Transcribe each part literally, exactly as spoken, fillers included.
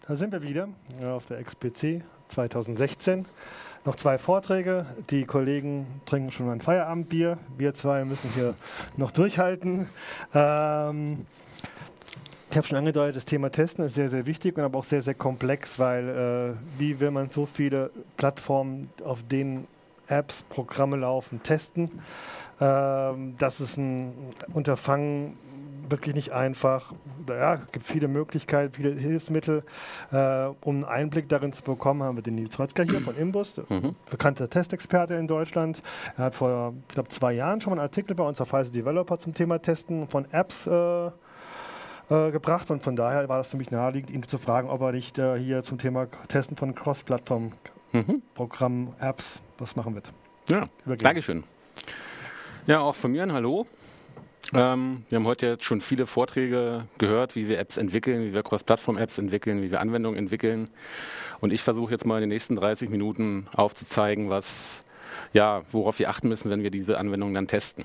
Da sind wir wieder auf der X P C zwanzig sechzehn. Noch zwei Vorträge. Die Kollegen trinken schon ein Feierabendbier. Wir zwei müssen hier noch durchhalten. Ähm, ich habe schon angedeutet, das Thema Testen ist sehr, sehr wichtig und aber auch sehr, sehr komplex, weil äh, wie will man so viele Plattformen, auf denen Apps, Programme laufen, testen? Ähm, das ist ein Unterfangen, wirklich nicht einfach. Ja, es gibt viele Möglichkeiten, viele Hilfsmittel. Äh, um einen Einblick darin zu bekommen, haben wir den Nils Röttger hier von Imbus, Mhm. bekannter Testexperte in Deutschland. Er hat vor, ich glaube, zwei Jahren schon mal einen Artikel bei uns auf Heise Developer zum Thema Testen von Apps äh, äh, gebracht und von daher war das für mich naheliegend, ihn zu fragen, ob er nicht äh, hier zum Thema Testen von Cross-Plattform-Programmen, mhm. Apps was machen wird. Ja, Dankeschön. Ja, auch von mir ein Hallo. Ähm, wir haben heute jetzt schon viele Vorträge gehört, wie wir Apps entwickeln, wie wir Cross-Plattform-Apps entwickeln, wie wir Anwendungen entwickeln. Und ich versuche jetzt mal in den nächsten dreißig Minuten aufzuzeigen, was, ja, worauf wir achten müssen, wenn wir diese Anwendungen dann testen.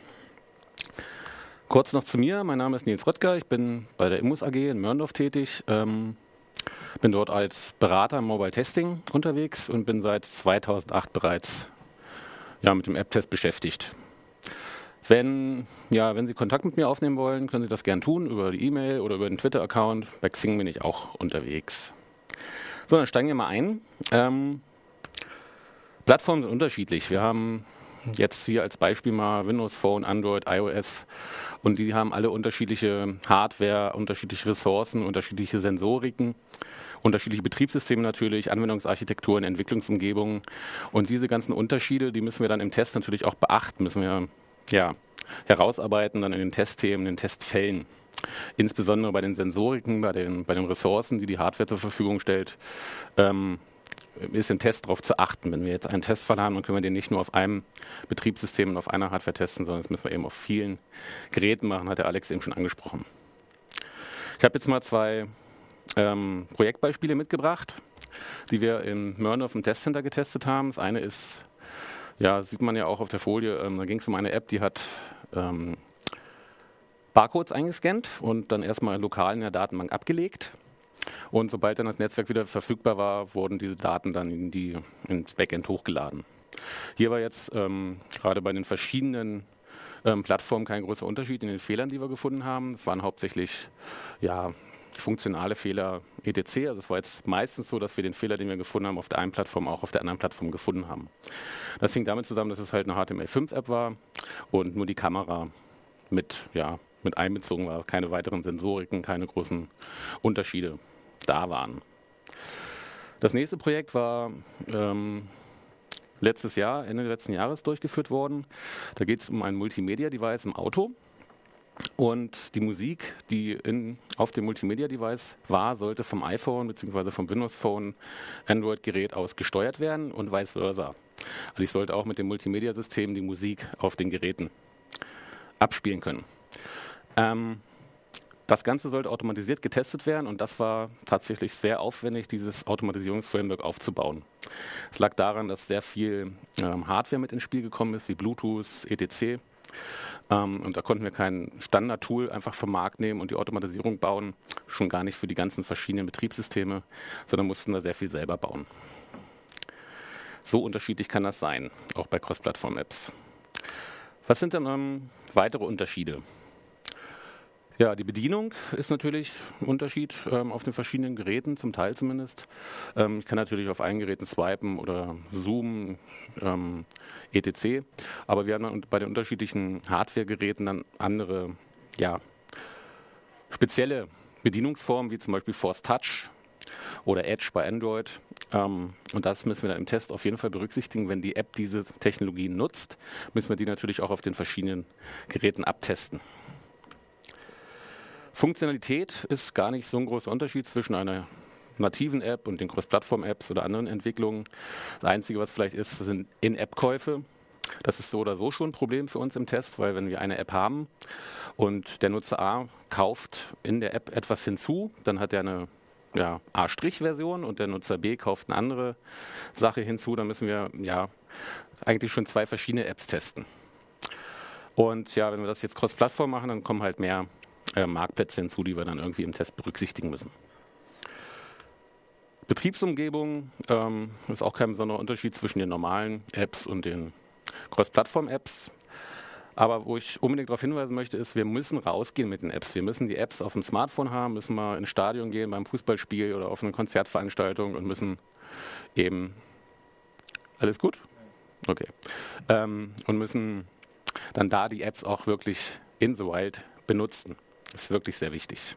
Kurz noch zu mir. Mein Name ist Nils Röttger. Ich bin bei der Imbus A G in Mörndorf tätig. Ähm, bin dort als Berater im Mobile Testing unterwegs und bin seit zweitausendacht bereits ja, mit dem App-Test beschäftigt. Wenn, ja, wenn Sie Kontakt mit mir aufnehmen wollen, können Sie das gern tun, über die E-Mail oder über den Twitter-Account. Bei Xing bin ich auch unterwegs. So, dann steigen wir mal ein. Ähm, Plattformen sind unterschiedlich. Wir haben jetzt hier als Beispiel mal Windows Phone, Android, iOS und die haben alle unterschiedliche Hardware, unterschiedliche Ressourcen, unterschiedliche Sensoriken, unterschiedliche Betriebssysteme natürlich, Anwendungsarchitekturen, Entwicklungsumgebungen und diese ganzen Unterschiede, die müssen wir dann im Test natürlich auch beachten, müssen wir ja, herausarbeiten dann in den Testthemen, in den Testfällen. Insbesondere bei den Sensoriken, bei den, bei den Ressourcen, die die Hardware zur Verfügung stellt, ähm, ist im Test darauf zu achten. Wenn wir jetzt einen Testfall haben, dann können wir den nicht nur auf einem Betriebssystem und auf einer Hardware testen, sondern das müssen wir eben auf vielen Geräten machen, hat der Alex eben schon angesprochen. Ich habe jetzt mal zwei ähm, Projektbeispiele mitgebracht, die wir in Mörndorf im Testcenter getestet haben. Das eine ist, ja, sieht man ja auch auf der Folie, ähm, da ging es um eine App, die hat ähm, Barcodes eingescannt und dann erstmal lokal in der Datenbank abgelegt. Und sobald dann das Netzwerk wieder verfügbar war, wurden diese Daten dann in die, ins Backend hochgeladen. Hier war jetzt ähm, gerade bei den verschiedenen ähm, Plattformen kein großer Unterschied in den Fehlern, die wir gefunden haben. Es waren hauptsächlich ja, funktionale Fehler et cetera. Also es war jetzt meistens so, dass wir den Fehler, den wir gefunden haben, auf der einen Plattform auch auf der anderen Plattform gefunden haben. Das hing damit zusammen, dass es halt eine H T M L fünf App war und nur die Kamera mit, ja, mit einbezogen war. Keine weiteren Sensoriken, keine großen Unterschiede da waren. Das nächste Projekt war ähm, letztes Jahr, Ende letzten Jahres durchgeführt worden. Da geht es um ein Multimedia-Device im Auto. Und die Musik, die in, auf dem Multimedia-Device war, sollte vom iPhone bzw. vom Windows Phone Android-Gerät aus gesteuert werden und vice versa. Also ich sollte auch mit dem Multimedia-System die Musik auf den Geräten abspielen können. Ähm, das Ganze sollte automatisiert getestet werden und das war tatsächlich sehr aufwendig, dieses Automatisierungsframework aufzubauen. Es lag daran, dass sehr viel ähm, Hardware mit ins Spiel gekommen ist, wie Bluetooth, et cetera. Ähm, und da konnten wir kein Standard-Tool einfach vom Markt nehmen und die Automatisierung bauen, schon gar nicht für die ganzen verschiedenen Betriebssysteme, sondern mussten da sehr viel selber bauen. So unterschiedlich kann das sein, auch bei Cross-Plattform-Apps. Was sind dann ähm, weitere Unterschiede? Ja, die Bedienung ist natürlich ein Unterschied ähm, auf den verschiedenen Geräten, zum Teil zumindest. Ähm, ich kann natürlich auf allen Geräten swipen oder zoomen, ähm, et cetera. Aber wir haben dann bei den unterschiedlichen Hardware-Geräten dann andere, ja, spezielle Bedienungsformen, wie zum Beispiel Force Touch oder Edge bei Android. Ähm, und das müssen wir dann im Test auf jeden Fall berücksichtigen. Wenn die App diese Technologien nutzt, müssen wir die natürlich auch auf den verschiedenen Geräten abtesten. Funktionalität ist gar nicht so ein großer Unterschied zwischen einer nativen App und den Cross-Plattform-Apps oder anderen Entwicklungen. Das Einzige, was vielleicht ist, sind In-App-Käufe. Das ist so oder so schon ein Problem für uns im Test, weil wenn wir eine App haben und der Nutzer A kauft in der App etwas hinzu, dann hat er eine ja, A'-Version und der Nutzer B kauft eine andere Sache hinzu, dann müssen wir ja eigentlich schon zwei verschiedene Apps testen. Und ja, wenn wir das jetzt Cross-Plattform machen, dann kommen halt mehr Äh, Marktplätze hinzu, die wir dann irgendwie im Test berücksichtigen müssen. Betriebsumgebung ähm, ist auch kein besonderer Unterschied zwischen den normalen Apps und den Cross-Plattform-Apps. Aber wo ich unbedingt darauf hinweisen möchte, ist, wir müssen rausgehen mit den Apps. Wir müssen die Apps auf dem Smartphone haben, müssen mal ins Stadion gehen beim Fußballspiel oder auf eine Konzertveranstaltung und müssen eben... Alles gut? Okay. Ähm, und müssen dann da die Apps auch wirklich in the wild benutzen. Das ist wirklich sehr wichtig.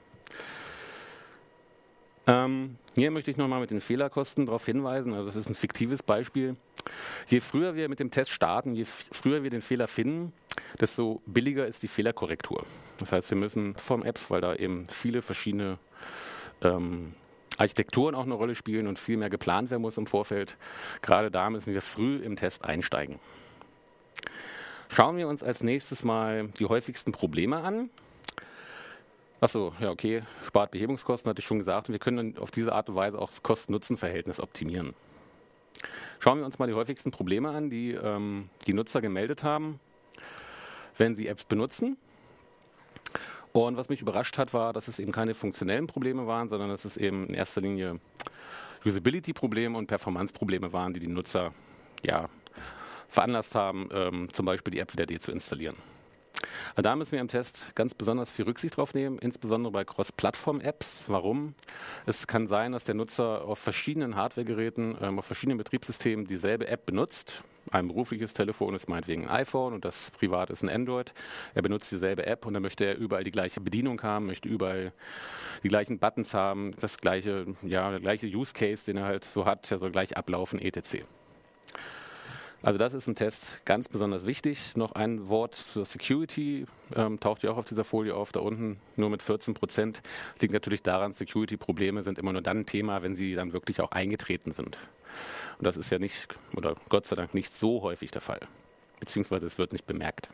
Ähm, hier möchte ich nochmal mit den Fehlerkosten darauf hinweisen. Also das ist ein fiktives Beispiel. Je früher wir mit dem Test starten, je f- früher wir den Fehler finden, desto billiger ist die Fehlerkorrektur. Das heißt, wir müssen vom Apps, weil da eben viele verschiedene ähm, Architekturen auch eine Rolle spielen und viel mehr geplant werden muss im Vorfeld, gerade da müssen wir früh im Test einsteigen. Schauen wir uns als nächstes mal die häufigsten Probleme an. Achso, ja okay, spart Behebungskosten, hatte ich schon gesagt. Und wir können auf diese Art und Weise auch das Kosten-Nutzen-Verhältnis optimieren. Schauen wir uns mal die häufigsten Probleme an, die ähm, die Nutzer gemeldet haben, wenn sie Apps benutzen. Und was mich überrascht hat, war, dass es eben keine funktionellen Probleme waren, sondern dass es eben in erster Linie Usability-Probleme und Performance-Probleme waren, die die Nutzer ja, veranlasst haben, ähm, zum Beispiel die App wieder deinstallieren. Da müssen wir im Test ganz besonders viel Rücksicht drauf nehmen, insbesondere bei Cross-Plattform-Apps. Warum? Es kann sein, dass der Nutzer auf verschiedenen Hardware-Geräten, ähm, auf verschiedenen Betriebssystemen dieselbe App benutzt. Ein berufliches Telefon ist meinetwegen ein iPhone und das private ist ein Android. Er benutzt dieselbe App und dann möchte er überall die gleiche Bedienung haben, möchte überall die gleichen Buttons haben, das gleiche, ja, der gleiche Use Case, den er halt so hat, der soll gleich ablaufen, et cetera. Also das ist im Test ganz besonders wichtig. Noch ein Wort zur Security, ähm, taucht ja auch auf dieser Folie auf, da unten nur mit vierzehn Prozent. Das liegt natürlich daran, Security-Probleme sind immer nur dann ein Thema, wenn sie dann wirklich auch eingetreten sind. Und das ist ja nicht, oder Gott sei Dank nicht so häufig der Fall. Beziehungsweise es wird nicht bemerkt.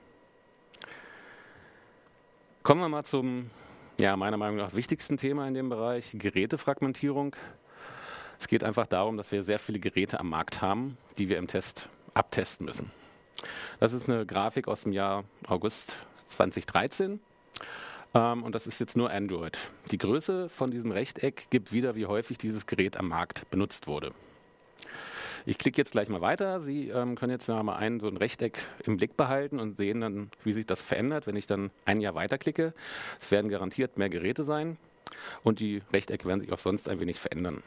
Kommen wir mal zum, ja, meiner Meinung nach wichtigsten Thema in dem Bereich, Gerätefragmentierung. Es geht einfach darum, dass wir sehr viele Geräte am Markt haben, die wir im Test abtesten müssen. Das ist eine Grafik aus dem Jahr August zweitausenddreizehn ähm, und das ist jetzt nur Android. Die Größe von diesem Rechteck gibt wieder, wie häufig dieses Gerät am Markt benutzt wurde. Ich klicke jetzt gleich mal weiter. Sie ähm, können jetzt mal ein, so ein Rechteck im Blick behalten und sehen dann, wie sich das verändert, wenn ich dann ein Jahr weiter klicke. Es werden garantiert mehr Geräte sein und die Rechtecke werden sich auch sonst ein wenig verändern.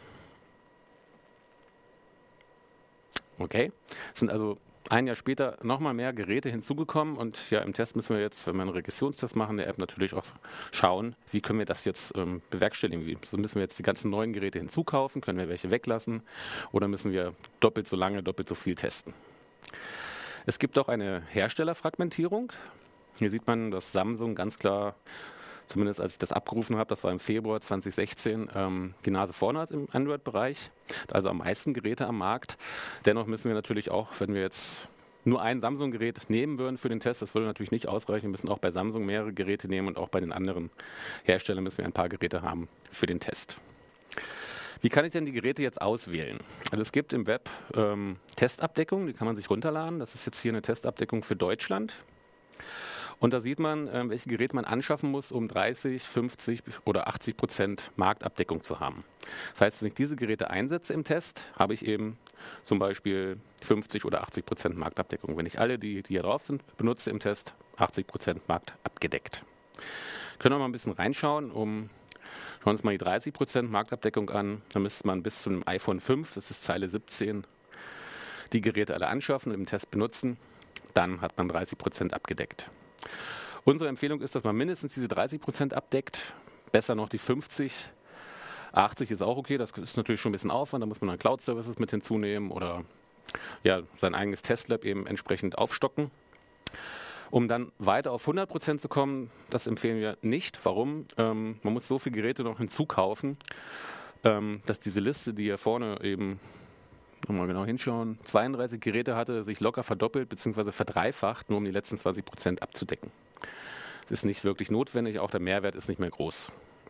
Okay, es sind also ein Jahr später nochmal mehr Geräte hinzugekommen und ja, im Test müssen wir jetzt, wenn wir einen Regressionstest machen, der App natürlich auch schauen, wie können wir das jetzt ähm, bewerkstelligen. Wie, so müssen wir jetzt die ganzen neuen Geräte hinzukaufen, können wir welche weglassen oder müssen wir doppelt so lange, doppelt so viel testen. Es gibt auch eine Herstellerfragmentierung. Hier sieht man, dass Samsung ganz klar, zumindest als ich das abgerufen habe, das war im Februar zweitausendsechzehn, ähm, die Nase vorne hat im Android-Bereich, also am meisten Geräte am Markt. Dennoch müssen wir natürlich auch, wenn wir jetzt nur ein Samsung-Gerät nehmen würden für den Test, das würde natürlich nicht ausreichen, wir müssen auch bei Samsung mehrere Geräte nehmen und auch bei den anderen Herstellern müssen wir ein paar Geräte haben für den Test. Wie kann ich denn die Geräte jetzt auswählen? Also es gibt im Web ähm, Testabdeckung, die kann man sich runterladen. Das ist jetzt hier eine Testabdeckung für Deutschland. Und da sieht man, äh, welche Geräte man anschaffen muss, um dreißig, fünfzig oder achtzig Prozent Marktabdeckung zu haben. Das heißt, wenn ich diese Geräte einsetze im Test, habe ich eben zum Beispiel fünfzig oder achtzig Prozent Marktabdeckung. Wenn ich alle, die, die hier drauf sind, benutze im Test, achtzig Prozent Markt abgedeckt. Können wir mal ein bisschen reinschauen, um schauen wir uns mal die dreißig Prozent Marktabdeckung an. Da müsste man bis zum iPhone fünf, das ist Zeile siebzehn, die Geräte alle anschaffen und im Test benutzen. Dann hat man dreißig Prozent abgedeckt. Unsere Empfehlung ist, dass man mindestens diese dreißig Prozent abdeckt, besser noch die fünfzig. achtzig ist auch okay, das ist natürlich schon ein bisschen Aufwand, da muss man dann Cloud-Services mit hinzunehmen oder ja, sein eigenes Testlab eben entsprechend aufstocken. Um dann weiter auf hundert Prozent zu kommen, das empfehlen wir nicht. Warum? Ähm, man muss so viele Geräte noch hinzukaufen, ähm, dass diese Liste, die hier vorne eben, nochmal genau hinschauen, zweiunddreißig Geräte hatte, sich locker verdoppelt bzw. verdreifacht, nur um die letzten zwanzig Prozent abzudecken. Das ist nicht wirklich notwendig, auch der Mehrwert ist nicht mehr groß.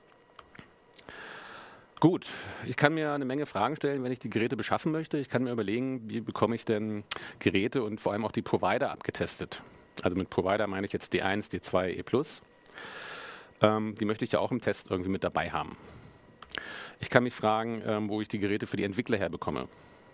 Gut, ich kann mir eine Menge Fragen stellen, wenn ich die Geräte beschaffen möchte. Ich kann mir überlegen, wie bekomme ich denn Geräte und vor allem auch die Provider abgetestet. Also mit Provider meine ich jetzt D eins, D zwei, E plus. Ähm, die möchte ich ja auch im Test irgendwie mit dabei haben. Ich kann mich fragen, ähm, wo ich die Geräte für die Entwickler herbekomme.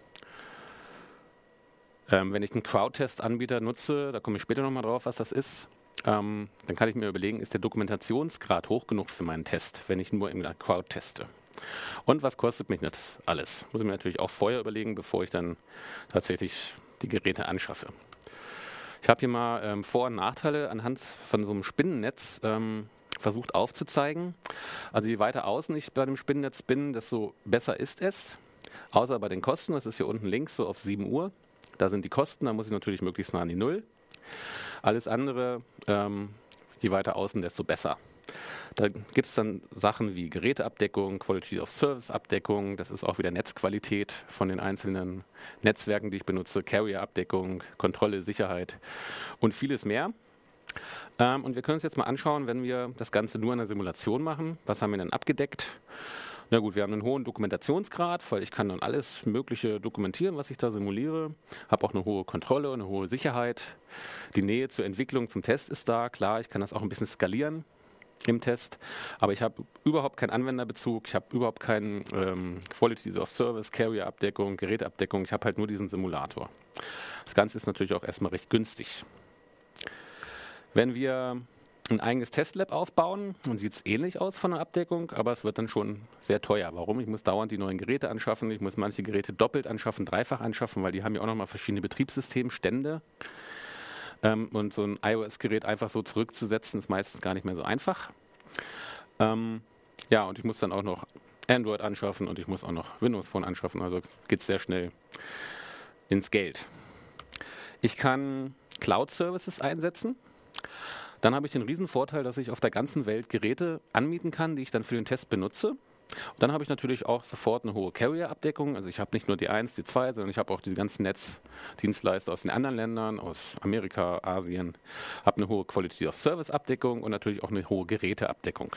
Ähm, wenn ich einen Crowd-Test-Anbieter nutze, da komme ich später nochmal drauf, was das ist, ähm, dann kann ich mir überlegen, ist der Dokumentationsgrad hoch genug für meinen Test, wenn ich nur in der Crowd teste. Und was kostet mich das alles? Muss ich mir natürlich auch vorher überlegen, bevor ich dann tatsächlich die Geräte anschaffe. Ich habe hier mal ähm, Vor- und Nachteile anhand von so einem Spinnennetz ähm, versucht aufzuzeigen. Also je weiter außen ich bei dem Spinnennetz bin, desto besser ist es. Außer bei den Kosten, das ist hier unten links so auf sieben Uhr. Da sind die Kosten, da muss ich natürlich möglichst nah an die Null. Alles andere, ähm, je weiter außen, desto besser. Da gibt es dann Sachen wie Geräteabdeckung, Quality of Service Abdeckung, das ist auch wieder Netzqualität von den einzelnen Netzwerken, die ich benutze, Carrier-Abdeckung, Kontrolle, Sicherheit und vieles mehr. Ähm, und wir können uns jetzt mal anschauen, wenn wir das Ganze nur in einer Simulation machen, was haben wir denn abgedeckt? Na gut, wir haben einen hohen Dokumentationsgrad, weil ich kann dann alles Mögliche dokumentieren, was ich da simuliere. Habe auch eine hohe Kontrolle, eine hohe Sicherheit. Die Nähe zur Entwicklung, zum Test ist da. Klar, ich kann das auch ein bisschen skalieren im Test, aber ich habe überhaupt keinen Anwenderbezug, ich habe überhaupt keinen ähm, Quality of Service, Carrier-Abdeckung, Geräteabdeckung, ich habe halt nur diesen Simulator. Das Ganze ist natürlich auch erstmal recht günstig. Wenn wir ein eigenes Testlab aufbauen, dann sieht es ähnlich aus von der Abdeckung, aber es wird dann schon sehr teuer. Warum? Ich muss dauernd die neuen Geräte anschaffen, ich muss manche Geräte doppelt anschaffen, dreifach anschaffen, weil die haben ja auch nochmal verschiedene Betriebssystemstände. Ähm, und so ein iOS-Gerät einfach so zurückzusetzen, ist meistens gar nicht mehr so einfach. Ähm, ja, und ich muss dann auch noch Android anschaffen und ich muss auch noch Windows Phone anschaffen, also geht es sehr schnell ins Geld. Ich kann Cloud-Services einsetzen. Dann habe ich den riesen Vorteil, dass ich auf der ganzen Welt Geräte anmieten kann, die ich dann für den Test benutze. Und dann habe ich natürlich auch sofort eine hohe Carrier-Abdeckung. Also ich habe nicht nur die eins, die zwei, sondern ich habe auch die ganzen Netzdienstleister aus den anderen Ländern, aus Amerika, Asien. Habe eine hohe Quality of Service-Abdeckung und natürlich auch eine hohe Geräteabdeckung.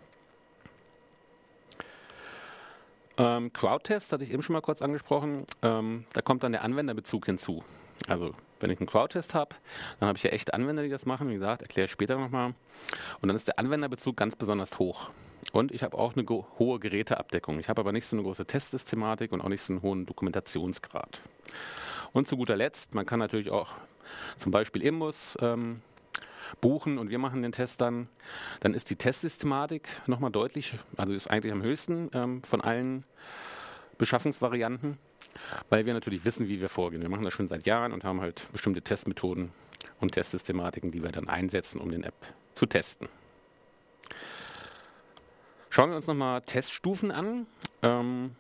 Ähm, Crowd-Test hatte ich eben schon mal kurz angesprochen. Ähm, da kommt dann der Anwenderbezug hinzu. Also wenn ich einen Crowd-Test habe, dann habe ich ja echte Anwender, die das machen. Wie gesagt, erkläre ich später nochmal. Und dann ist der Anwenderbezug ganz besonders hoch. Und ich habe auch eine go- hohe Geräteabdeckung. Ich habe aber nicht so eine große Testsystematik und auch nicht so einen hohen Dokumentationsgrad. Und zu guter Letzt, man kann natürlich auch zum Beispiel Imbus ähm, buchen und wir machen den Test dann. Dann ist die Testsystematik nochmal deutlich, also ist eigentlich am höchsten ähm, von allen Beschaffungsvarianten, weil wir natürlich wissen, wie wir vorgehen. Wir machen das schon seit Jahren und haben halt bestimmte Testmethoden und Testsystematiken, die wir dann einsetzen, um den App zu testen. Schauen wir uns nochmal Teststufen an, ähm,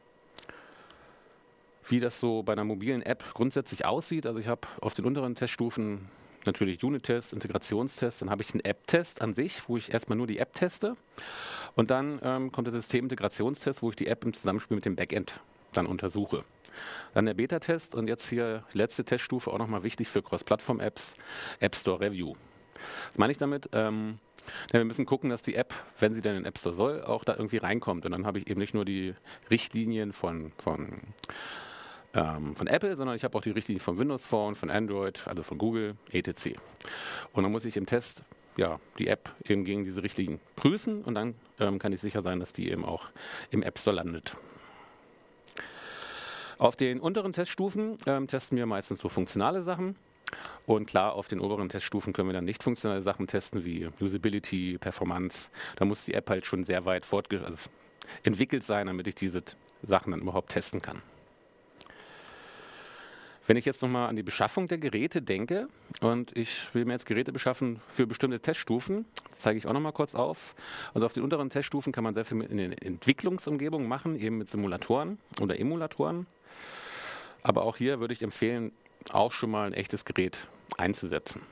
wie das so bei einer mobilen App grundsätzlich aussieht. Also ich habe auf den unteren Teststufen natürlich Unit-Test, Integrationstest, dann habe ich den App-Test an sich, wo ich erstmal nur die App teste und dann ähm, kommt der Systemintegrationstest, wo ich die App im Zusammenspiel mit dem Backend dann untersuche. Dann der Beta-Test und jetzt hier die letzte Teststufe, auch nochmal wichtig für Cross-Plattform-Apps, App Store Review. Was meine ich damit? Ähm, ja, wir müssen gucken, dass die App, wenn sie denn in den App Store soll, auch da irgendwie reinkommt. Und dann habe ich eben nicht nur die Richtlinien von, von, ähm, von Apple, sondern ich habe auch die Richtlinien von Windows Phone, von Android, also von Google, et cetera. Und dann muss ich im Test ja, die App eben gegen diese Richtlinien prüfen und dann ähm, kann ich sicher sein, dass die eben auch im App Store landet. Auf den unteren Teststufen ähm, testen wir meistens so funktionale Sachen. Und klar, auf den oberen Teststufen können wir dann nicht funktionale Sachen testen, wie Usability, Performance. Da muss die App halt schon sehr weit fortge- also entwickelt sein, damit ich diese t- Sachen dann überhaupt testen kann. Wenn ich jetzt nochmal an die Beschaffung der Geräte denke und ich will mir jetzt Geräte beschaffen für bestimmte Teststufen, zeige ich auch nochmal kurz auf. Also auf den unteren Teststufen kann man sehr viel in den Entwicklungsumgebungen machen, eben mit Simulatoren oder Emulatoren. Aber auch hier würde ich empfehlen, auch schon mal ein echtes Gerät einzusetzen.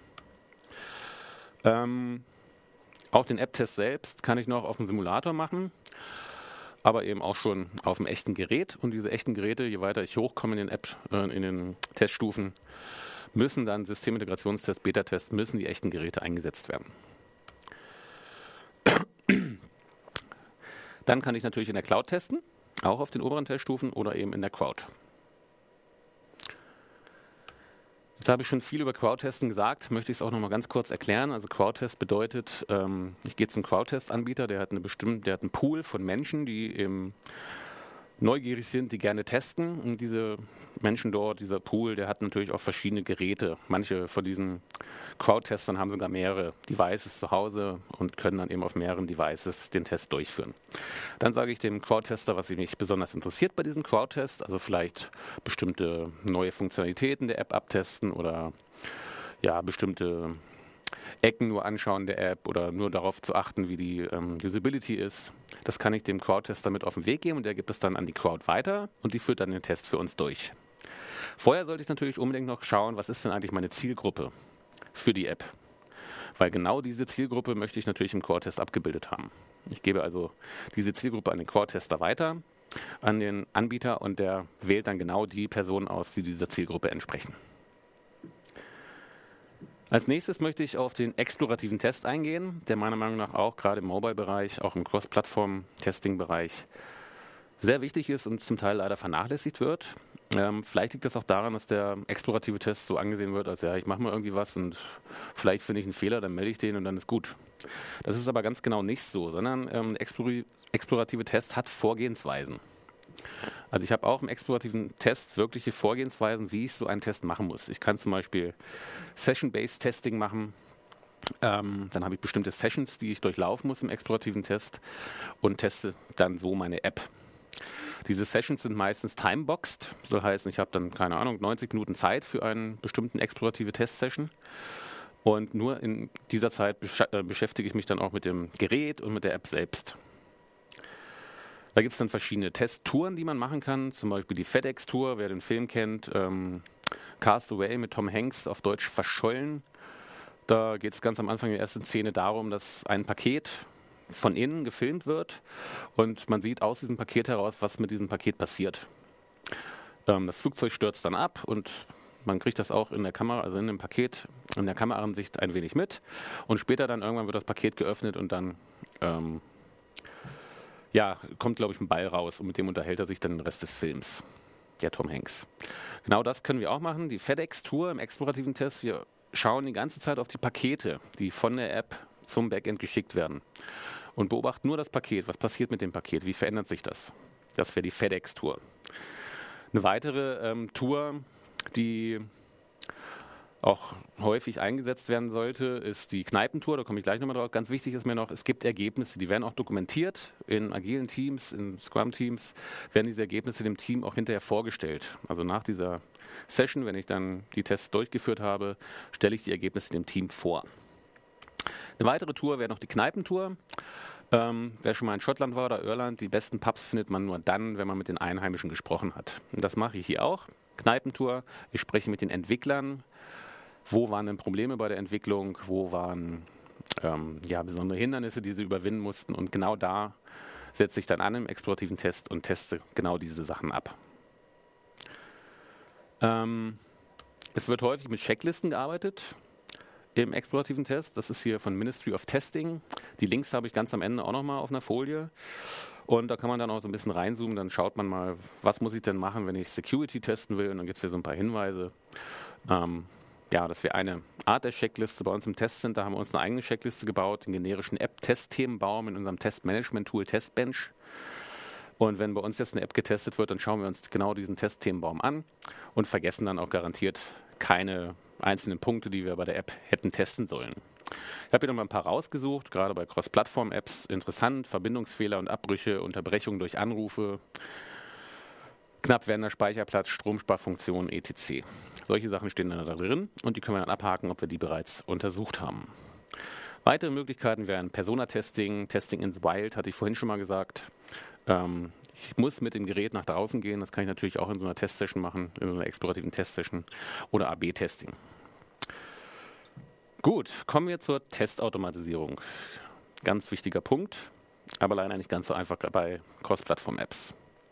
Ähm, auch den App-Test selbst kann ich noch auf dem Simulator machen, aber eben auch schon auf dem echten Gerät. Und diese echten Geräte, je weiter ich hochkomme in den App, äh, in den Teststufen, müssen dann Systemintegrationstest, Beta-Test, müssen die echten Geräte eingesetzt werden. Dann kann ich natürlich in der Cloud testen, auch auf den oberen Teststufen oder eben in der Crowd. Jetzt Jetzt habe ich schon viel über Crowdtesten gesagt, möchte ich es auch noch mal ganz kurz erklären. Also Crowdtest bedeutet, ähm, ich gehe zum Crowdtest-Anbieter, der hat eine bestimmte, der hat einen Pool von Menschen, die eben neugierig sind, die gerne testen. Und diese Menschen dort, dieser Pool, der hat natürlich auch verschiedene Geräte. Manche von diesen Crowd-Testern haben sogar mehrere Devices zu Hause und können dann eben auf mehreren Devices den Test durchführen. Dann sage ich dem Crowd-Tester, was mich besonders interessiert bei diesem Crowd-Test, also vielleicht bestimmte neue Funktionalitäten der App abtesten oder ja, bestimmte Ecken nur anschauen der App oder nur darauf zu achten, wie die ähm, Usability ist. Das kann ich dem Crowd-Tester mit auf den Weg geben und der gibt es dann an die Crowd weiter und die führt dann den Test für uns durch. Vorher sollte ich natürlich unbedingt noch schauen, was ist denn eigentlich meine Zielgruppe für die App. Weil genau diese Zielgruppe möchte ich natürlich im Crowd-Test abgebildet haben. Ich gebe also diese Zielgruppe an den Crowd-Tester weiter, an den Anbieter und der wählt dann genau die Personen aus, die dieser Zielgruppe entsprechen. Als nächstes möchte ich auf den explorativen Test eingehen, der meiner Meinung nach auch gerade im Mobile-Bereich, auch im Cross-Plattform-Testing-Bereich sehr wichtig ist und zum Teil leider vernachlässigt wird. Ähm, vielleicht liegt das auch daran, dass der explorative Test so angesehen wird, als ja, ich mache mal irgendwie was und vielleicht finde ich einen Fehler, dann melde ich den und dann ist gut. Das ist aber ganz genau nicht so, sondern ähm, der explor- explorative Test hat Vorgehensweisen. Also ich habe auch im explorativen Test wirkliche Vorgehensweisen, wie ich so einen Test machen muss. Ich kann zum Beispiel Session-Based Testing machen. Ähm, dann habe ich bestimmte Sessions, die ich durchlaufen muss im explorativen Test und teste dann so meine App. Diese Sessions sind meistens timeboxed. Das soll heißen, ich habe dann, keine Ahnung, neunzig Minuten Zeit für einen bestimmten explorative Test-Session. Und nur in dieser Zeit besch- äh, beschäftige ich mich dann auch mit dem Gerät und mit der App selbst. Da gibt es dann verschiedene Testtouren, die man machen kann, zum Beispiel die FedEx-Tour, wer den Film kennt, ähm, Cast Away mit Tom Hanks, auf Deutsch Verschollen. Da geht es ganz am Anfang in der ersten Szene darum, dass ein Paket von innen gefilmt wird und man sieht aus diesem Paket heraus, was mit diesem Paket passiert. Ähm, das Flugzeug stürzt dann ab und man kriegt das auch in der Kamera, also in dem Paket, in der Kameraansicht ein wenig mit und später dann irgendwann wird das Paket geöffnet und dann ähm, ja, kommt, glaube ich, ein Ball raus und mit dem unterhält er sich dann den Rest des Films, der Tom Hanks. Genau das können wir auch machen, die FedEx-Tour im explorativen Test. Wir schauen die ganze Zeit auf die Pakete, die von der App zum Backend geschickt werden und beobachten nur das Paket. Was passiert mit dem Paket? Wie verändert sich das? Das wäre die FedEx-Tour. Eine weitere ähm, Tour, die auch häufig eingesetzt werden sollte, ist die Kneipentour. Da komme ich gleich nochmal drauf. Ganz wichtig ist mir noch, es gibt Ergebnisse, die werden auch dokumentiert. In agilen Teams, in Scrum-Teams werden diese Ergebnisse dem Team auch hinterher vorgestellt. Also nach dieser Session, wenn ich dann die Tests durchgeführt habe, stelle ich die Ergebnisse dem Team vor. Eine weitere Tour wäre noch die Kneipentour. Ähm, wer schon mal in Schottland war oder Irland, die besten Pubs findet man nur dann, wenn man mit den Einheimischen gesprochen hat. Und das mache ich hier auch. Kneipentour. Ich spreche mit den Entwicklern. Wo waren denn Probleme bei der Entwicklung? Wo waren ähm, ja, besondere Hindernisse, die sie überwinden mussten? Und genau da setze ich dann an im explorativen Test und teste genau diese Sachen ab. Ähm, es wird häufig mit Checklisten gearbeitet im explorativen Test. Das ist hier von Ministry of Testing. Die Links habe ich ganz am Ende auch nochmal auf einer Folie. Und da kann man dann auch so ein bisschen reinzoomen. Dann schaut man mal, was muss ich denn machen, wenn ich Security testen will. Und dann gibt es hier so ein paar Hinweise. Ähm, Ja, das wäre eine Art der Checkliste. Bei uns im Testcenter haben wir uns eine eigene Checkliste gebaut, den generischen App-Test-Themenbaum in unserem Test-Management-Tool Testbench. Und wenn bei uns jetzt eine App getestet wird, dann schauen wir uns genau diesen Test-Themenbaum an und vergessen dann auch garantiert keine einzelnen Punkte, die wir bei der App hätten testen sollen. Ich habe hier noch mal ein paar rausgesucht, gerade bei Cross-Plattform-Apps interessant, Verbindungsfehler und Abbrüche, Unterbrechungen durch Anrufe, knapp werdender Speicherplatz, Stromsparfunktion, et cetera. Solche Sachen stehen dann da drin und die können wir dann abhaken, ob wir die bereits untersucht haben. Weitere Möglichkeiten wären Persona-Testing, Testing ins Wild, hatte ich vorhin schon mal gesagt. Ähm, ich muss mit dem Gerät nach draußen gehen, das kann ich natürlich auch in so einer Testsession machen, in so einer explorativen Testsession oder A B Testing. Gut, kommen wir zur Testautomatisierung. Ganz wichtiger Punkt, aber leider nicht ganz so einfach bei Cross-Plattform-Apps.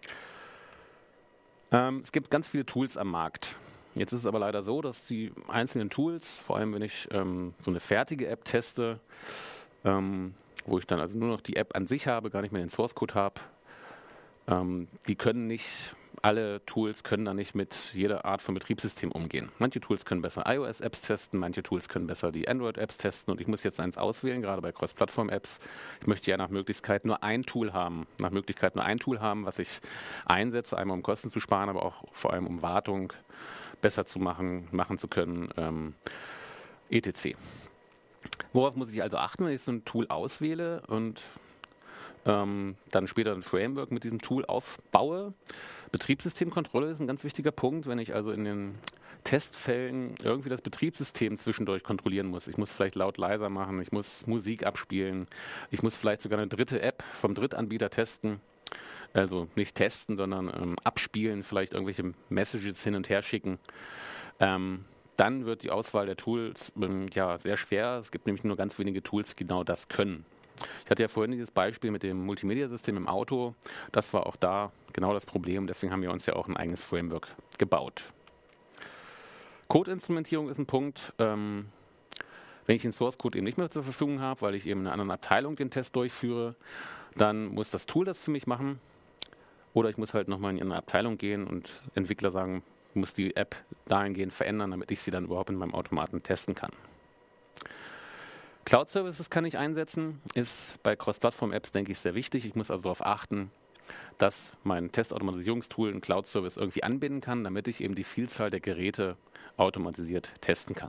Ähm, es gibt ganz viele Tools am Markt. Jetzt ist es aber leider so, dass die einzelnen Tools, vor allem wenn ich ähm, so eine fertige App teste, ähm, wo ich dann also nur noch die App an sich habe, gar nicht mehr den Source Code habe, ähm, die können nicht alle Tools können da nicht mit jeder Art von Betriebssystem umgehen. Manche Tools können besser iOS-Apps testen, manche Tools können besser die Android-Apps testen und ich muss jetzt eins auswählen, gerade bei Cross-Plattform-Apps. Ich möchte ja nach Möglichkeit nur ein Tool haben, nach Möglichkeit nur ein Tool haben, was ich einsetze, einmal um Kosten zu sparen, aber auch vor allem um Wartung besser zu machen, machen zu können, ähm, et cetera. Worauf muss ich also achten, wenn ich so ein Tool auswähle und ähm, dann später ein Framework mit diesem Tool aufbaue? Betriebssystemkontrolle ist ein ganz wichtiger Punkt, wenn ich also in den Testfällen irgendwie das Betriebssystem zwischendurch kontrollieren muss. Ich muss vielleicht laut leiser machen, ich muss Musik abspielen, ich muss vielleicht sogar eine dritte App vom Drittanbieter testen. Also nicht testen, sondern ähm, abspielen, vielleicht irgendwelche Messages hin und her schicken. Ähm, dann wird die Auswahl der Tools ähm, ja, sehr schwer. Es gibt nämlich nur ganz wenige Tools, die genau das können. Ich hatte ja vorhin dieses Beispiel mit dem Multimedia-System im Auto. Das war auch da genau das Problem. Deswegen haben wir uns ja auch ein eigenes Framework gebaut. Codeinstrumentierung ist ein Punkt. Ähm, wenn ich den Source-Code eben nicht mehr zur Verfügung habe, weil ich eben in einer anderen Abteilung den Test durchführe, dann muss das Tool das für mich machen. Oder ich muss halt nochmal in eine Abteilung gehen und Entwickler sagen, ich muss die App dahingehend verändern, damit ich sie dann überhaupt in meinem Automaten testen kann. Cloud-Services kann ich einsetzen, ist bei Cross-Plattform-Apps, denke ich, sehr wichtig. Ich muss also darauf achten, dass mein Testautomatisierungstool einen Cloud-Service irgendwie anbinden kann, damit ich eben die Vielzahl der Geräte automatisiert testen kann.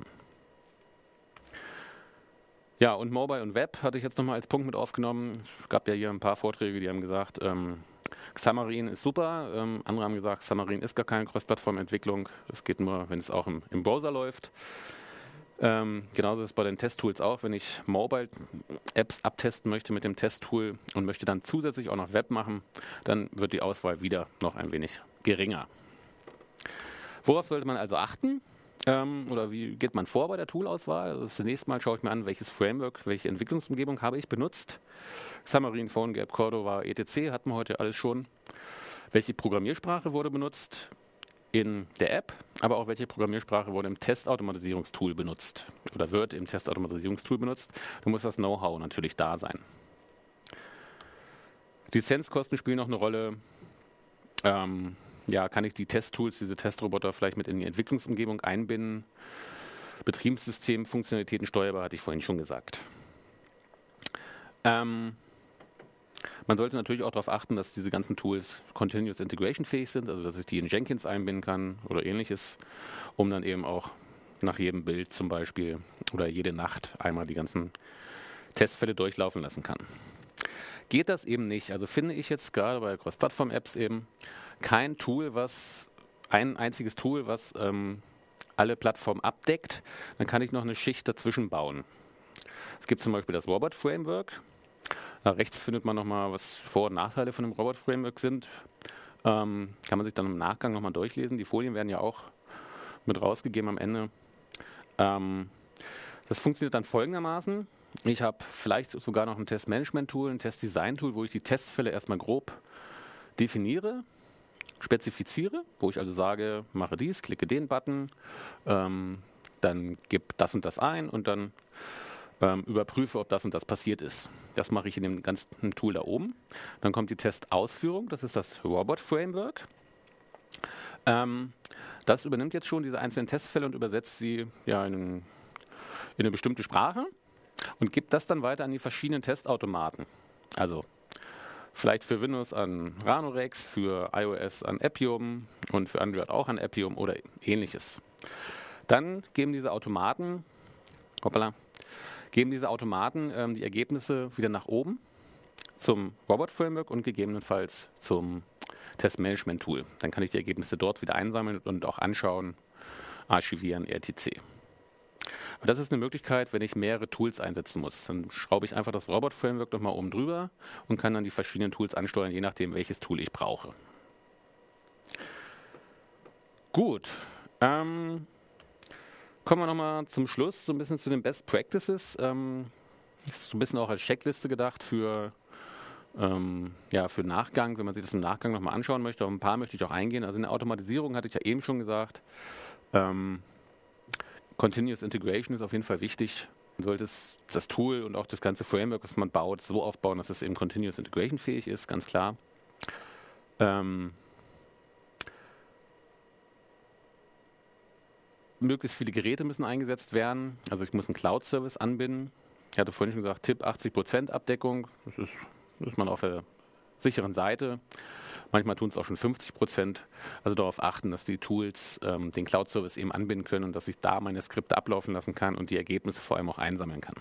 Ja, und Mobile und Web hatte ich jetzt nochmal als Punkt mit aufgenommen. Es gab ja hier ein paar Vorträge, die haben gesagt, ähm, Xamarin ist super. Ähm, andere haben gesagt, Xamarin ist gar keine Cross-Plattform-Entwicklung. Es geht nur, wenn es auch im, im Browser läuft. Ähm, genauso ist es bei den Testtools auch. Wenn ich Mobile-Apps abtesten möchte mit dem Testtool und möchte dann zusätzlich auch noch Web machen, dann wird die Auswahl wieder noch ein wenig geringer. Worauf sollte man also achten? Ähm, oder wie geht man vor bei der Toolauswahl? Also zunächst mal schaue ich mir an, welches Framework, welche Entwicklungsumgebung habe ich benutzt. Xamarin, PhoneGap, Cordova, et cetera hatten wir heute alles schon. Welche Programmiersprache wurde benutzt in der App, aber auch welche Programmiersprache wurde im Testautomatisierungstool benutzt oder wird im Testautomatisierungstool benutzt. Da muss das Know-how natürlich da sein. Lizenzkosten spielen noch eine Rolle. Ähm, ja, kann ich die Testtools, diese Testroboter vielleicht mit in die Entwicklungsumgebung einbinden? Betriebssystem, Funktionalitäten steuerbar, hatte ich vorhin schon gesagt. Ähm, man sollte natürlich auch darauf achten, dass diese ganzen Tools Continuous Integration fähig sind, also dass ich die in Jenkins einbinden kann oder ähnliches, um dann eben auch nach jedem Bild zum Beispiel oder jede Nacht einmal die ganzen Testfälle durchlaufen lassen kann. Geht das eben nicht, also finde ich jetzt gerade bei Cross-Plattform-Apps eben kein Tool, was ein einziges Tool, was ähm, alle Plattformen abdeckt, dann kann ich noch eine Schicht dazwischen bauen. Es gibt zum Beispiel das Robot-Framework. Da rechts findet man nochmal, was Vor- und Nachteile von dem Robot-Framework sind. Ähm, kann man sich dann im Nachgang nochmal durchlesen. Die Folien werden ja auch mit rausgegeben am Ende. Ähm, das funktioniert dann folgendermaßen. Ich habe vielleicht sogar noch ein Test-Management-Tool, ein Test-Design-Tool, wo ich die Testfälle erstmal grob definiere, spezifiziere, wo ich also sage, mache dies, klicke den Button, ähm, dann gib das und das ein und dann ähm, überprüfe, ob das und das passiert ist. Das mache ich in dem ganzen Tool da oben. Dann kommt die Testausführung, das ist das Robot-Framework. Ähm, das übernimmt jetzt schon diese einzelnen Testfälle und übersetzt sie ja in, in eine bestimmte Sprache und gibt das dann weiter an die verschiedenen Testautomaten. Also vielleicht für Windows an Ranorex, für iOS an Appium und für Android auch an Appium oder ähnliches. Dann geben diese Automaten, hoppala, geben diese Automaten ähm, die Ergebnisse wieder nach oben zum Robot-Framework und gegebenenfalls zum Test-Management-Tool. Dann kann ich die Ergebnisse dort wieder einsammeln und auch anschauen, archivieren, et cetera. Und das ist eine Möglichkeit, wenn ich mehrere Tools einsetzen muss. Dann schraube ich einfach das Robot-Framework nochmal oben drüber und kann dann die verschiedenen Tools ansteuern, je nachdem, welches Tool ich brauche. Gut. Ähm, kommen wir nochmal zum Schluss so ein bisschen zu den Best Practices. Ähm, ist so ein bisschen auch als Checkliste gedacht für, ähm, ja, für Nachgang, wenn man sich das im Nachgang nochmal anschauen möchte. Auf ein paar möchte ich auch eingehen. Also in der Automatisierung hatte ich ja eben schon gesagt, ähm, Continuous Integration ist auf jeden Fall wichtig. Man sollte es, das Tool und auch das ganze Framework, das man baut, so aufbauen, dass es eben Continuous Integration fähig ist, ganz klar. Ähm, möglichst viele Geräte müssen eingesetzt werden. Also ich muss einen Cloud-Service anbinden. Ich hatte vorhin schon gesagt, Tipp achtzig Prozent Abdeckung. Das ist, das ist man auf der sicheren Seite. Manchmal tun es auch schon fünfzig Prozent. Also darauf achten, dass die Tools ähm, den Cloud-Service eben anbinden können und dass ich da meine Skripte ablaufen lassen kann und die Ergebnisse vor allem auch einsammeln kann.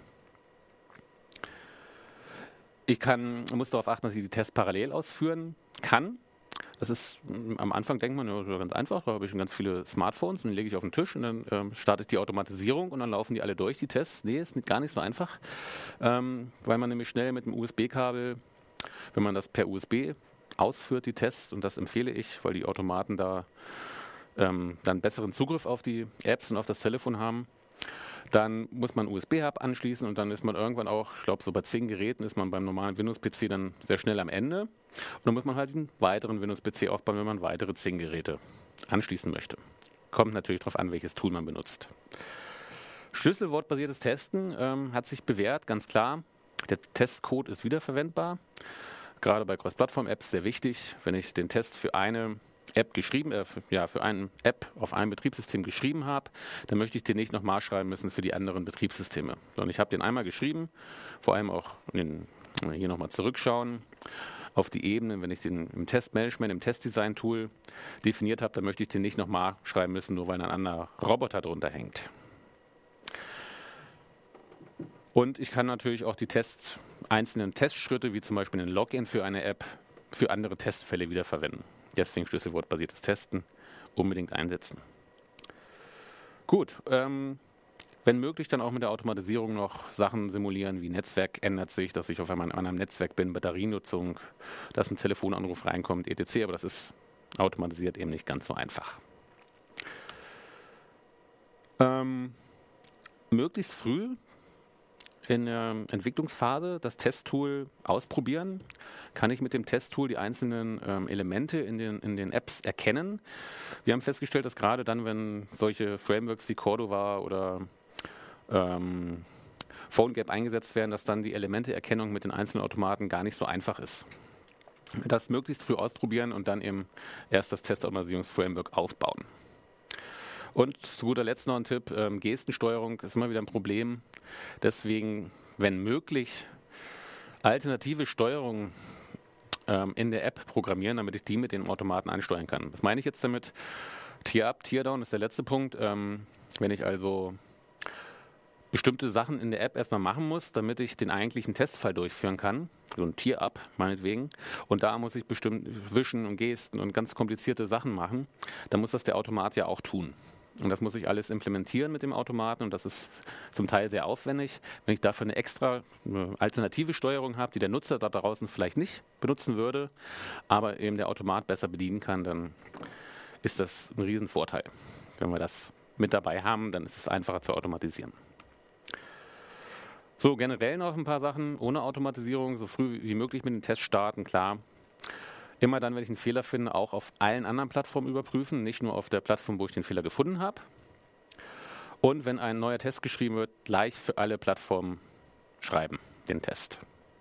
Ich kann, muss darauf achten, dass ich die Tests parallel ausführen kann. Das ist, am Anfang denkt man, ja, das ist ganz einfach, da habe ich schon ganz viele Smartphones und die lege ich auf den Tisch und dann ähm, starte ich die Automatisierung und dann laufen die alle durch, die Tests. Nee, ist nicht, gar nicht so einfach, ähm, weil man nämlich schnell mit dem U S B-Kabel, wenn man das per U S B ausführt, die Tests, und das empfehle ich, weil die Automaten da ähm, dann besseren Zugriff auf die Apps und auf das Telefon haben, dann muss man einen U S B-Hub anschließen und dann ist man irgendwann auch, ich glaube so bei zehn Geräten ist man beim normalen Windows-P C dann sehr schnell am Ende. Und dann muss man halt einen weiteren Windows-P C aufbauen, wenn man weitere zehn Geräte anschließen möchte. Kommt natürlich darauf an, welches Tool man benutzt. Schlüsselwortbasiertes Testen ähm, hat sich bewährt, ganz klar. Der Testcode ist wiederverwendbar. Gerade bei Cross-Plattform-Apps sehr wichtig, wenn ich den Test für eine App geschrieben, äh, für, ja, für eine App auf einem Betriebssystem geschrieben habe, dann möchte ich den nicht nochmal schreiben müssen für die anderen Betriebssysteme. Sondern ich habe den einmal geschrieben, vor allem auch in den, hier nochmal zurückschauen auf die Ebene, wenn ich den im Testmanagement, im Testdesign-Tool definiert habe, dann möchte ich den nicht nochmal schreiben müssen, nur weil ein anderer Roboter drunter hängt. Und ich kann natürlich auch die Test, einzelnen Testschritte, wie zum Beispiel ein Login für eine App, für andere Testfälle wiederverwenden. Deswegen schlüsselwortbasiertes Testen unbedingt einsetzen. Gut, ähm, wenn möglich dann auch mit der Automatisierung noch Sachen simulieren, wie Netzwerk ändert sich, dass ich auf einmal an einem Netzwerk bin, Batterienutzung, dass ein Telefonanruf reinkommt, et cetera. Aber das ist automatisiert eben nicht ganz so einfach. Ähm, möglichst früh in der Entwicklungsphase das Testtool ausprobieren, kann ich mit dem Testtool die einzelnen ähm, Elemente in den, in den Apps erkennen. Wir haben festgestellt, dass gerade dann, wenn solche Frameworks wie Cordova oder ähm, PhoneGap eingesetzt werden, dass dann die Elementeerkennung mit den einzelnen Automaten gar nicht so einfach ist. Das möglichst früh ausprobieren und dann eben erst das Testautomatisierungsframework aufbauen. Und zu guter Letzt noch ein Tipp, ähm, Gestensteuerung ist immer wieder ein Problem. Deswegen, wenn möglich, alternative Steuerung ähm, in der App programmieren, damit ich die mit dem Automaten ansteuern kann. Was meine ich jetzt damit? Tier-Up, Tier-Down ist der letzte Punkt. Ähm, wenn ich also bestimmte Sachen in der App erstmal machen muss, damit ich den eigentlichen Testfall durchführen kann, so ein Tier-Up meinetwegen, und da muss ich bestimmt Wischen und Gesten und ganz komplizierte Sachen machen, dann muss das der Automat ja auch tun. Und das muss ich alles implementieren mit dem Automaten und das ist zum Teil sehr aufwendig. Wenn ich dafür eine extra eine alternative Steuerung habe, die der Nutzer da draußen vielleicht nicht benutzen würde, aber eben der Automat besser bedienen kann, dann ist das ein Riesenvorteil. Wenn wir das mit dabei haben, dann ist es einfacher zu automatisieren. So, generell noch ein paar Sachen ohne Automatisierung, so früh wie möglich mit dem Test starten, klar. Immer dann, wenn ich einen Fehler finde, auch auf allen anderen Plattformen überprüfen, nicht nur auf der Plattform, wo ich den Fehler gefunden habe. Und wenn ein neuer Test geschrieben wird, gleich für alle Plattformen schreiben, den Test.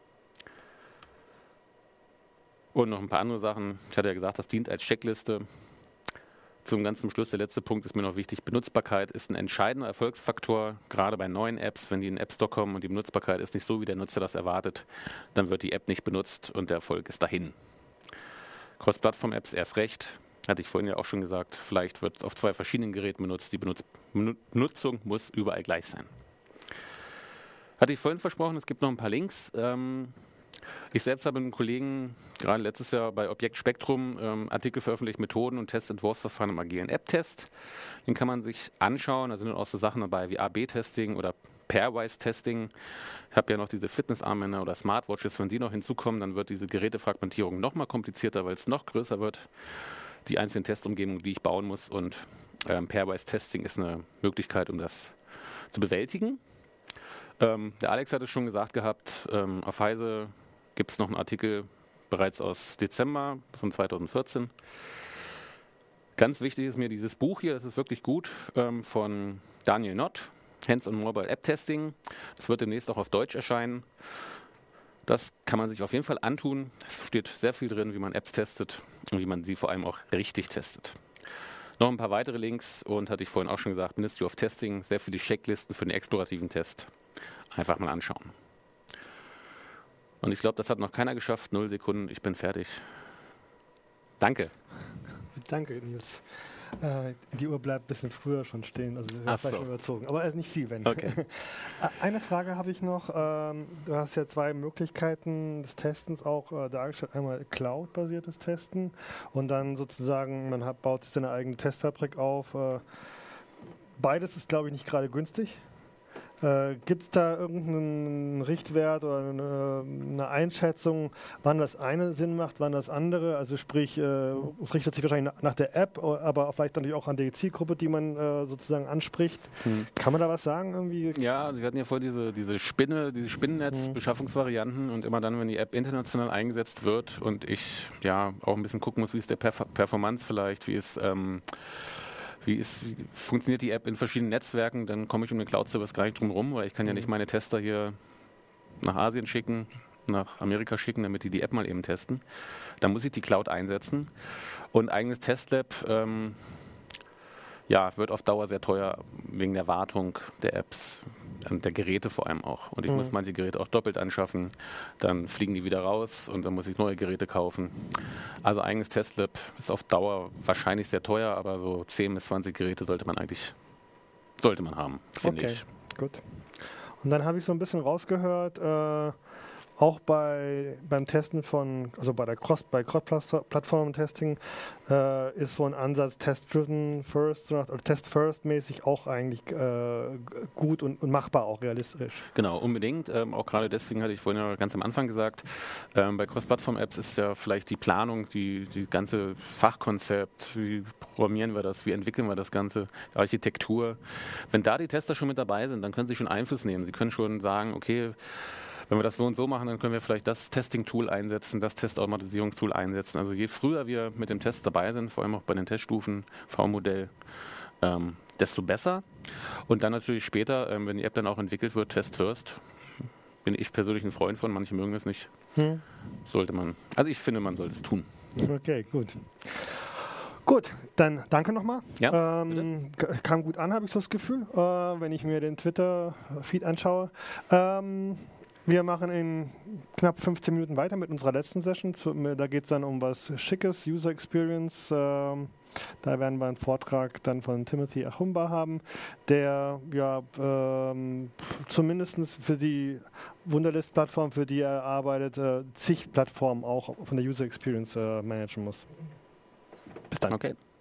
Und noch ein paar andere Sachen. Ich hatte ja gesagt, das dient als Checkliste. Zum ganzen Schluss, der letzte Punkt ist mir noch wichtig. Benutzbarkeit ist ein entscheidender Erfolgsfaktor, gerade bei neuen Apps. Wenn die in den App Store kommen und die Benutzbarkeit ist nicht so, wie der Nutzer das erwartet, dann wird die App nicht benutzt und der Erfolg ist dahin. Cross-Plattform-Apps erst recht, hatte ich vorhin ja auch schon gesagt, vielleicht wird auf zwei verschiedenen Geräten benutzt, die Benutz- Benutzung muss überall gleich sein. Hatte ich vorhin versprochen, es gibt noch ein paar Links. Ähm, ich selbst habe mit einem Kollegen gerade letztes Jahr bei Objekt Spektrum ähm, Artikel veröffentlicht, Methoden und Testentwurfsverfahren im agilen App-Test. Den kann man sich anschauen, da sind auch so Sachen dabei wie A B Testing oder Pairwise-Testing. Ich habe ja noch diese Fitnessarmbänder oder Smartwatches, wenn die noch hinzukommen, dann wird diese Gerätefragmentierung noch mal komplizierter, weil es noch größer wird, die einzelnen Testumgebungen, die ich bauen muss. Und ähm, Pairwise-Testing ist eine Möglichkeit, um das zu bewältigen. Ähm, der Alex hat es schon gesagt gehabt, ähm, auf Heise gibt es noch einen Artikel bereits aus Dezember von zweitausendvierzehn. Ganz wichtig ist mir dieses Buch hier, das ist wirklich gut, ähm, von Daniel Nott. Hands-on Mobile App Testing. Das wird demnächst auch auf Deutsch erscheinen. Das kann man sich auf jeden Fall antun. Es steht sehr viel drin, wie man Apps testet und wie man sie vor allem auch richtig testet. Noch ein paar weitere Links und hatte ich vorhin auch schon gesagt, Ministry of Testing, sehr viele Checklisten für den explorativen Test. Einfach mal anschauen. Und ich glaube, das hat noch keiner geschafft. Null Sekunden, ich bin fertig. Danke. Danke, Nils. Äh, die Uhr bleibt ein bisschen früher schon stehen, also wir haben so. schon überzogen, aber nicht viel, wenn. Okay. Eine Frage habe ich noch. Ähm, du hast ja zwei Möglichkeiten des Testens auch äh, dargestellt. Einmal Cloud-basiertes Testen und dann sozusagen, man hat, baut sich seine eigene Testfabrik auf. Äh, beides ist, glaube ich, nicht gerade günstig. Äh, Gibt es da irgendeinen Richtwert oder eine, eine Einschätzung, wann das eine Sinn macht, wann das andere? Also sprich, äh, es richtet sich wahrscheinlich nach der App, aber vielleicht natürlich auch an die Zielgruppe, die man äh, sozusagen anspricht. Hm. Kann man da was sagen? Irgendwie? Ja, wir hatten ja vorher diese, diese Spinne, diese Spinnennetz-Beschaffungsvarianten und immer dann, wenn die App international eingesetzt wird und ich ja auch ein bisschen gucken muss, wie ist der Perf- Performance vielleicht, wie ist... Ähm, Wie, ist, wie funktioniert die App in verschiedenen Netzwerken, dann komme ich um den Cloud-Service gar nicht drum rum, weil ich kann ja nicht meine Tester hier nach Asien schicken, nach Amerika schicken, damit die die App mal eben testen. Da muss ich die Cloud einsetzen. Und eigenes Testlab ähm, ja, wird auf Dauer sehr teuer wegen der Wartung der Apps, der Geräte vor allem auch. Und ich mhm. muss manche Geräte auch doppelt anschaffen, dann fliegen die wieder raus und dann muss ich neue Geräte kaufen. Also eigenes Testlab ist auf Dauer wahrscheinlich sehr teuer, aber so zehn bis zwanzig Geräte sollte man eigentlich sollte man haben, finde okay, ich. Gut. Und dann habe ich so ein bisschen rausgehört, äh, auch bei, beim Testen von, also bei der Cross, bei Cross-Plattform-Testing äh, ist so ein Ansatz Test-Driven First oder Test-First-mäßig auch eigentlich äh, gut und, und machbar, auch realistisch. Genau, unbedingt. Ähm, auch gerade deswegen hatte ich vorhin ja ganz am Anfang gesagt, ähm, bei Cross-Plattform-Apps ist ja vielleicht die Planung, die, die ganze Fachkonzept, wie programmieren wir das, wie entwickeln wir das Ganze, die Architektur. Wenn da die Tester schon mit dabei sind, dann können sie schon Einfluss nehmen. Sie können schon sagen, okay, wenn wir das so und so machen, dann können wir vielleicht das Testing-Tool einsetzen, das Testautomatisierungstool einsetzen. Also je früher wir mit dem Test dabei sind, vor allem auch bei den Teststufen, V-Modell, ähm, desto besser. Und dann natürlich später, ähm, wenn die App dann auch entwickelt wird, Test First, bin ich persönlich ein Freund von, manche mögen es nicht. Hm. Sollte man, also ich finde, man sollte es tun. Okay, gut. Gut, dann danke nochmal. Ja, ähm, kam gut an, habe ich so das Gefühl, äh, wenn ich mir den Twitter-Feed anschaue. Ähm, Wir machen in knapp fünfzehn Minuten weiter mit unserer letzten Session. Zu, da geht es dann um was Schickes, User Experience. Ähm, da werden wir einen Vortrag dann von Timothy Achumba haben, der ja ähm, zumindest für die Wunderlist-Plattform, für die er arbeitet, äh, zig Plattformen auch von der User Experience äh, managen muss. Bis dann. Okay.